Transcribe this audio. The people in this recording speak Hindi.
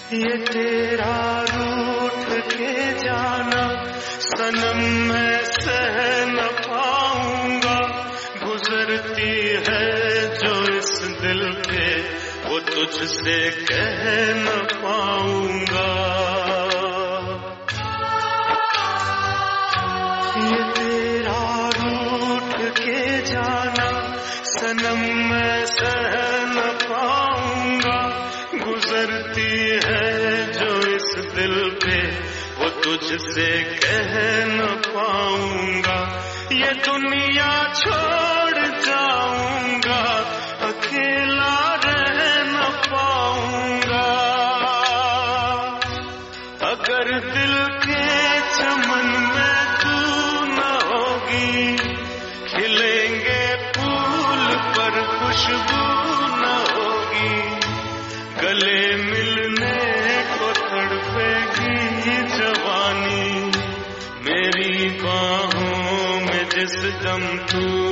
ये तेरा रूठ के जाना सनम मैं सह न पाऊंगा, गुजरती है जो इस दिल पे वो तुझसे कह न पाऊंगा। ये तेरा रूठ के जाना सनम मैं सह न पाऊंगा, गुजरती है जो इस दिल पे वो तुझसे कह न पाऊंगा। ये दुनिया छोड़ जाऊंगा, अकेला रह न पाऊंगा। अगर दिल के चमन में तू न होगी, खिलेंगे फूल पर खुशबू न होगी, गले मिलने को तड़पेगी जवानी, मेरी बाहों में जिस दम तू